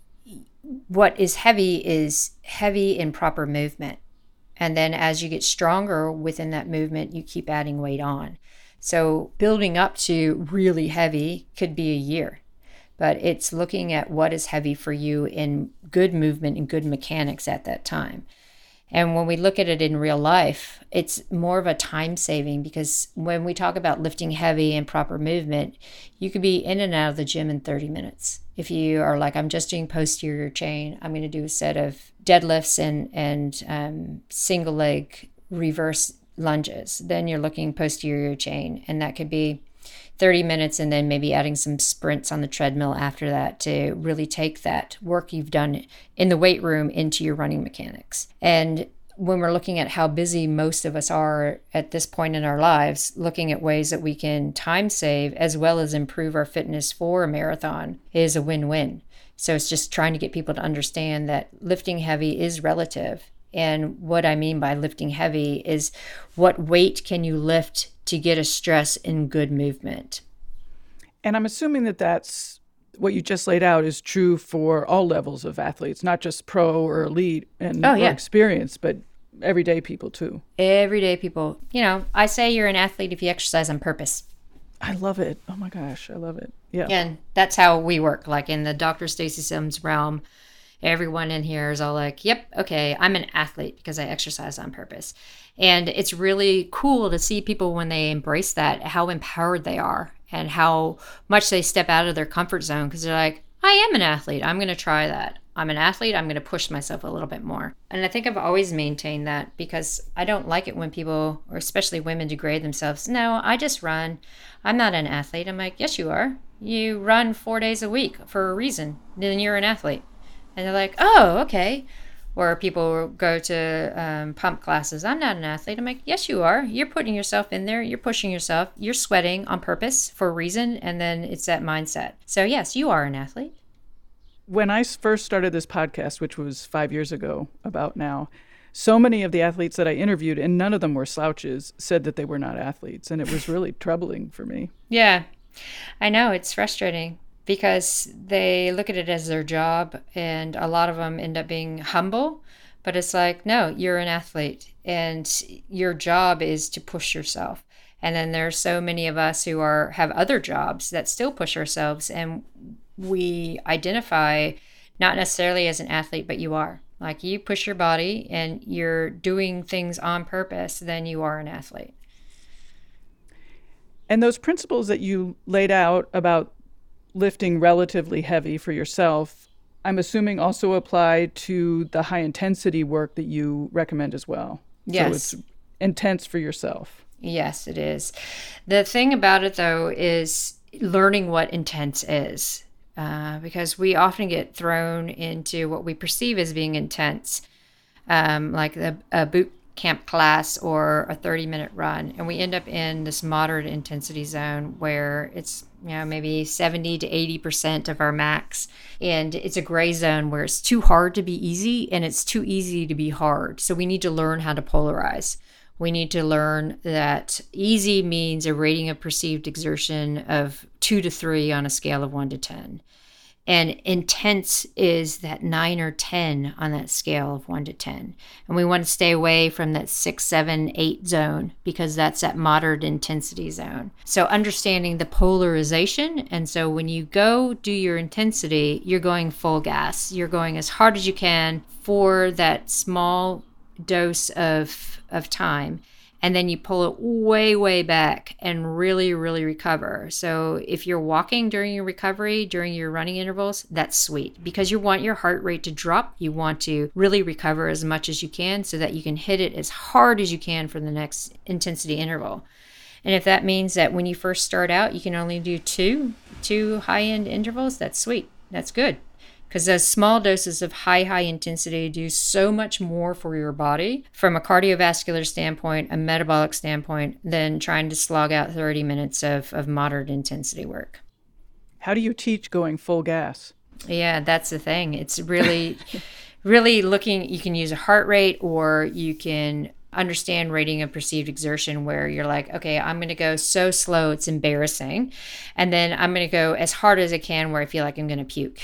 what is heavy is heavy in proper movement. And then as you get stronger within that movement, you keep adding weight on. So building up to really heavy could be a year, but it's looking at what is heavy for you in good movement and good mechanics at that time. And when we look at it in real life, it's more of a time saving, because when we talk about lifting heavy and proper movement, you could be in and out of the gym in thirty minutes. If you are like, I'm just doing posterior chain, I'm going to do a set of deadlifts and, and um, single leg reverse lunges, then you're looking posterior chain. And that could be thirty minutes, and then maybe adding some sprints on the treadmill after that to really take that work you've done in the weight room into your running mechanics. And when we're looking at how busy most of us are at this point in our lives, looking at ways that we can time save as well as improve our fitness for a marathon is a win-win. So it's just trying to get people to understand that lifting heavy is relative. And what I mean by lifting heavy is what weight can you lift to get a stress in good movement. And I'm assuming that that's what you just laid out is true for all levels of athletes, not just pro or elite and oh, yeah. or experienced, but everyday people too. Everyday people. You know, I say you're an athlete if you exercise on purpose. I love it. Oh my gosh, I love it. Yeah. And that's how we work. Like in the Doctor Stacy Sims realm, everyone in here is all like, yep, okay, I'm an athlete because I exercise on purpose. And it's really cool to see people when they embrace that, how empowered they are and how much they step out of their comfort zone, because they're like, I am an athlete. I'm going to try that. I'm an athlete. I'm going to push myself a little bit more. And I think I've always maintained that, because I don't like it when people, or especially women, degrade themselves. No, I just run. I'm not an athlete. I'm like, yes, you are. You run four days a week for a reason. Then you're an athlete. And they're like, oh, okay. Or people go to um, pump classes. I'm not an athlete. I'm like, yes, you are. You're putting yourself in there. You're pushing yourself. You're sweating on purpose for a reason. And then it's that mindset. So yes, you are an athlete. When I first started this podcast, which was five years ago about now, so many of the athletes that I interviewed, and none of them were slouches, said that they were not athletes. And it was really troubling for me. Yeah, I know. It's frustrating, because they look at it as their job, and a lot of them end up being humble. But it's like, no, you're an athlete, and your job is to push yourself. And then there's so many of us who are have other jobs that still push ourselves, and we identify not necessarily as an athlete, but you are. Like, you push your body and you're doing things on purpose, then you are an athlete. And those principles that you laid out about lifting relatively heavy for yourself, I'm assuming also apply to the high intensity work that you recommend as well. Yes. So it's intense for yourself. Yes, it is. The thing about it, though, is learning what intense is, uh, because we often get thrown into what we perceive as being intense, um, like the, a boot camp class or a thirty minute run. And we end up in this moderate intensity zone where it's, you know, maybe seventy to eighty percent of our max. And it's a gray zone where it's too hard to be easy and it's too easy to be hard. So we need to learn how to polarize. We need to learn that easy means a rating of perceived exertion of two to three on a scale of one to ten. And intense is that nine or ten on that scale of one to ten. And we want to stay away from that six, seven, eight zone because that's that moderate intensity zone. So understanding the polarization. And so when you go do your intensity, you're going full gas. You're going as hard as you can for that small dose of, of time. And then you pull it way, way back and really, really recover. So if you're walking during your recovery, during your running intervals, that's sweet because you want your heart rate to drop. You want to really recover as much as you can so that you can hit it as hard as you can for the next intensity interval. And if that means that when you first start out, you can only do two, two high-end intervals, that's sweet. That's good. Because those small doses of high, high intensity do so much more for your body from a cardiovascular standpoint, a metabolic standpoint, than trying to slog out thirty minutes of, of moderate intensity work. How do you teach going full gas? Yeah, that's the thing. It's really, really looking, you can use a heart rate or you can understand rating of perceived exertion where you're like, okay, I'm going to go so slow, it's embarrassing. And then I'm going to go as hard as I can where I feel like I'm going to puke.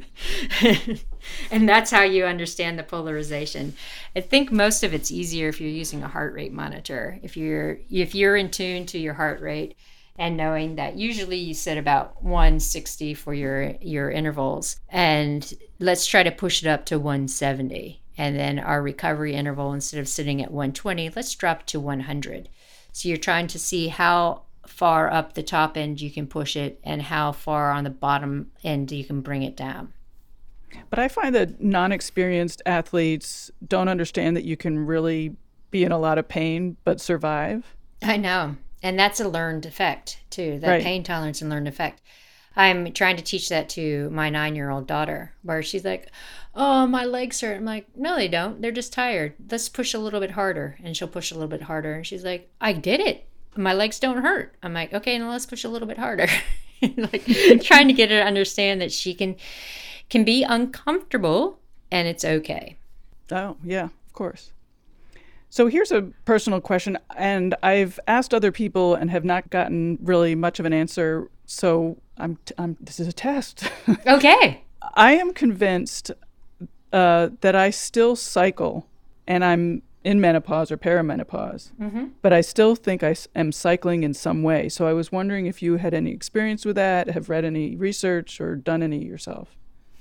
And that's how you understand the polarization. I think most of it's easier if you're using a heart rate monitor. If you're if you're in tune to your heart rate and knowing that usually you set about one sixty for your your intervals, and let's try to push it up to one seventy. And then our recovery interval, instead of sitting at one twenty, let's drop to one hundred. So you're trying to see how far up the top end you can push it and how far on the bottom end you can bring it down. But I find that non-experienced athletes don't understand that you can really be in a lot of pain but survive. I know. And that's a learned effect too, that Right. pain tolerance and learned effect. I'm trying to teach that to my nine-year-old daughter, where she's like, oh, my legs hurt. I'm like, no, they don't. They're just tired. Let's push a little bit harder. And she'll push a little bit harder. And she's like, I did it. My legs don't hurt. I'm like, okay, now let's push a little bit harder. Like trying to get her to understand that she can can be uncomfortable and it's okay. Oh, yeah, of course. So here's a personal question, and I've asked other people and have not gotten really much of an answer. So I'm, I'm this is a test. Okay. I am convinced uh, that I still cycle, and I'm in menopause or perimenopause, Mm-hmm. but I still think I s- am cycling in some way. So I was wondering if you had any experience with that, have read any research, or done any yourself.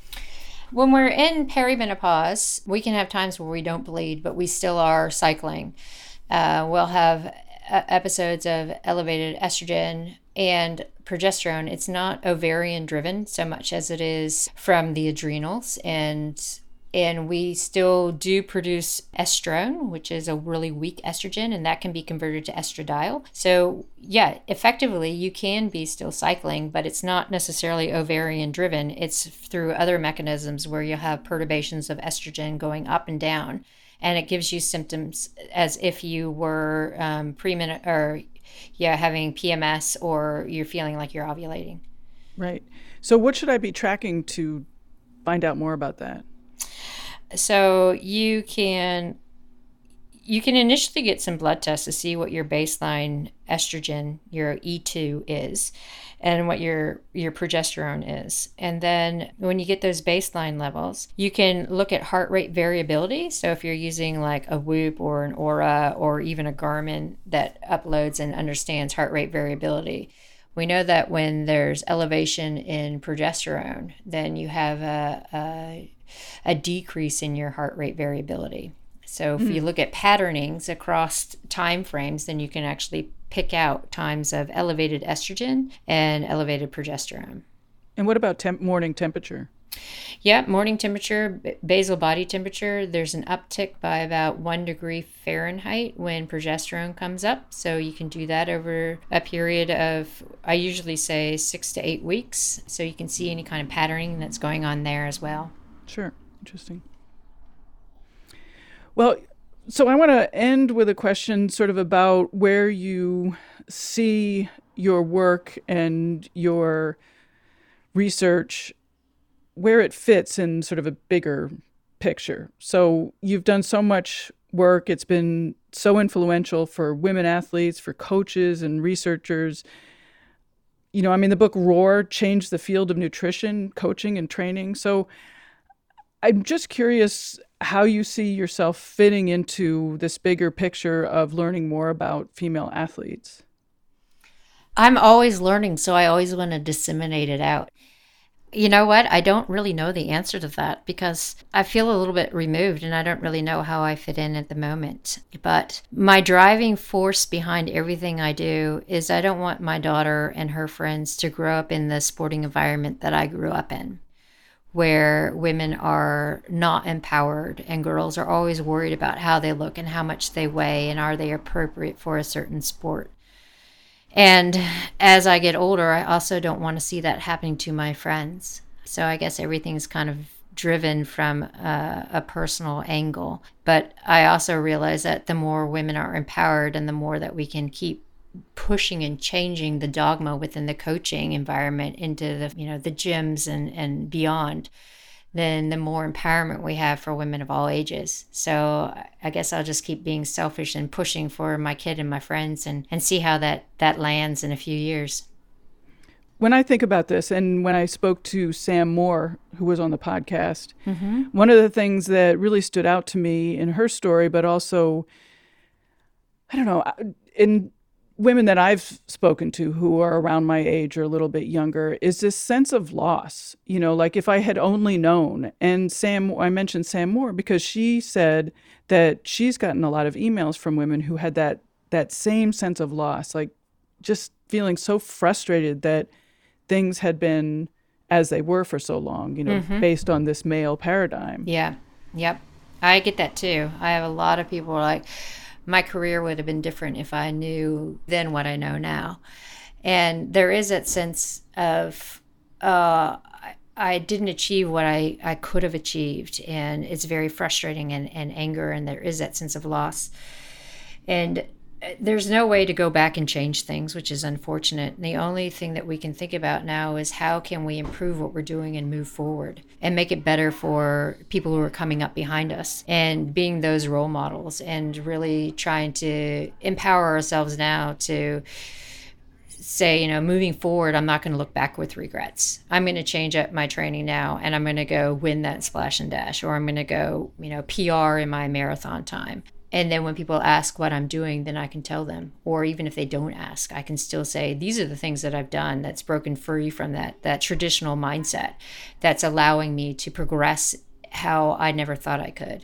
When we're in perimenopause, we can have times where we don't bleed, but we still are cycling. Uh, we'll have uh, episodes of elevated estrogen and progesterone. It's not ovarian driven so much as it is from the adrenals, and and we still do produce estrone, which is a really weak estrogen, and that can be converted to estradiol. So yeah, effectively you can be still cycling, but it's not necessarily ovarian driven. It's through other mechanisms where you have perturbations of estrogen going up and down, and it gives you symptoms as if you were um, premen or yeah having P M S, or you're feeling like you're ovulating. Right. So what should I be tracking to find out more about that? So you can you can initially get some blood tests to see what your baseline estrogen, your E two is, and what your your progesterone is. And then when you get those baseline levels, you can look at heart rate variability. So if you're using like a Whoop or an Oura or even a Garmin that uploads and understands heart rate variability, we know that when there's elevation in progesterone, then you have a, a, a decrease in your heart rate variability. So if mm. you look at patternings across time frames, then you can actually pick out times of elevated estrogen and elevated progesterone. And what about temp- morning temperature? Yeah, morning temperature, basal body temperature, there's an uptick by about one degree Fahrenheit when progesterone comes up. So you can do that over a period of, I usually say six to eight weeks. So you can see any kind of patterning that's going on there as well. Sure. Interesting. Well, so I want to end with a question sort of about where you see your work and your research, where it fits in sort of a bigger picture. So you've done so much work. It's been so influential for women athletes, for coaches and researchers. You know, I mean, the book Roar changed the field of nutrition, coaching, and training. So I'm just curious how you see yourself fitting into this bigger picture of learning more about female athletes. I'm always learning, so I always want to disseminate it out. You know what? I don't really know the answer to that because I feel a little bit removed and I don't really know how I fit in at the moment. But my driving force behind everything I do is I don't want my daughter and her friends to grow up in the sporting environment that I grew up in, where women are not empowered and girls are always worried about how they look and how much they weigh and are they appropriate for a certain sport. And as I get older, I also don't want to see that happening to my friends. So I guess everything's kind of driven from a, a personal angle. But I also realize that the more women are empowered and the more that we can keep pushing and changing the dogma within the coaching environment into the, you know, the gyms and, and beyond, then the more empowerment we have for women of all ages. So I guess I'll just keep being selfish and pushing for my kid and my friends and, and see how that, that lands in a few years. When I think about this, and when I spoke to Sam Moore, who was on the podcast, mm-hmm. one of the things that really stood out to me in her story, but also, I don't know, in women that I've spoken to who are around my age or a little bit younger, is this sense of loss. You know, like if I had only known. And Sam, I mentioned Sam Moore because she said that she's gotten a lot of emails from women who had that that same sense of loss, like just feeling so frustrated that things had been as they were for so long, you know, mm-hmm. based on this male paradigm. Yeah. Yep. I get that too. I have a lot of people like, my career would have been different if I knew then what I know now. And there is that sense of uh, I, I didn't achieve what I, I could have achieved. And it's very frustrating and, and anger. And there is that sense of loss. And there's no way to go back and change things, which is unfortunate. And the only thing that we can think about now is how can we improve what we're doing and move forward and make it better for people who are coming up behind us and being those role models and really trying to empower ourselves now to say, you know, moving forward, I'm not going to look back with regrets. I'm going to change up my training now and I'm going to go win that splash and dash, or I'm going to go, you know, P R in my marathon time. And then when people ask what I'm doing, then I can tell them. Or even if they don't ask, I can still say, these are the things that I've done that's broken free from that, that traditional mindset that's allowing me to progress how I never thought I could.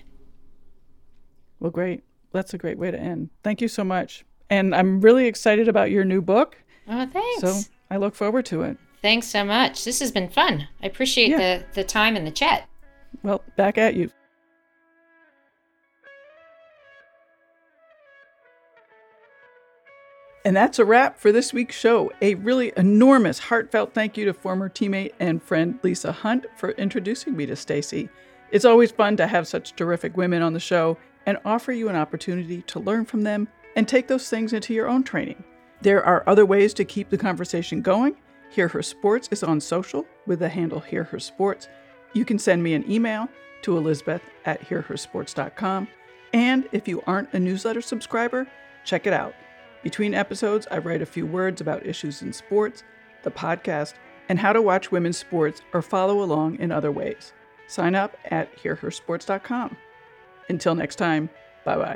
Well, great. That's a great way to end. Thank you so much. And I'm really excited about your new book. Oh, thanks. So I look forward to it. Thanks so much. This has been fun. I appreciate yeah. the, the time and the chat. Well, back at you. And that's a wrap for this week's show. A really enormous, heartfelt thank you to former teammate and friend Lisa Hunt for introducing me to Stacy. It's always fun to have such terrific women on the show and offer you an opportunity to learn from them and take those things into your own training. There are other ways to keep the conversation going. Hear Her Sports is on social with the handle Hear Her Sports. You can send me an email to Elizabeth at hear her sports dot com. And if you aren't a newsletter subscriber, check it out. Between episodes, I write a few words about issues in sports, the podcast, and how to watch women's sports or follow along in other ways. Sign up at hear her sports dot com. Until next time, bye-bye.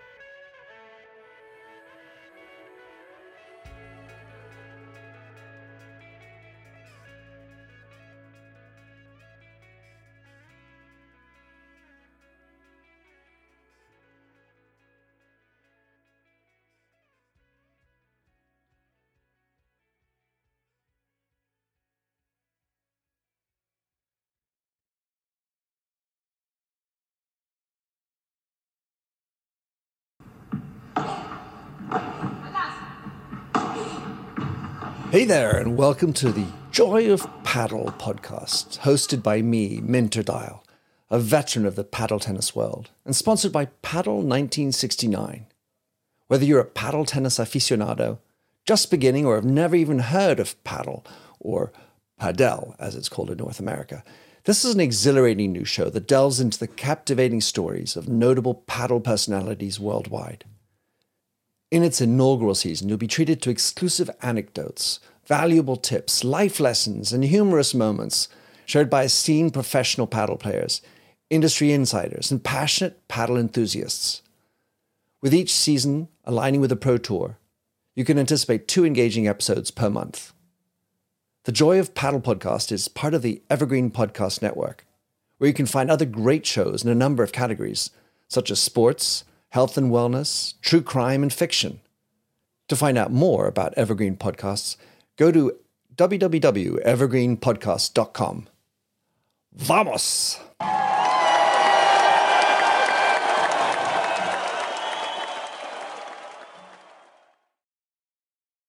Hey there, and welcome to the Joy of Paddle podcast, hosted by me, Minter Dial, a veteran of the paddle tennis world, and sponsored by Paddle nineteen sixty-nine. Whether you're a paddle tennis aficionado, just beginning, or have never even heard of paddle, or padel, as it's called in North America, this is an exhilarating new show that delves into the captivating stories of notable paddle personalities worldwide. In its inaugural season, you'll be treated to exclusive anecdotes, valuable tips, life lessons, and humorous moments shared by esteemed professional paddle players, industry insiders, and passionate paddle enthusiasts. With each season aligning with the Pro Tour, you can anticipate two engaging episodes per month. The Joy of Paddle podcast is part of the Evergreen Podcast Network, where you can find other great shows in a number of categories, such as sports, health and wellness, true crime, and fiction. To find out more about Evergreen Podcasts, go to w w w dot evergreen podcast dot com. Vamos!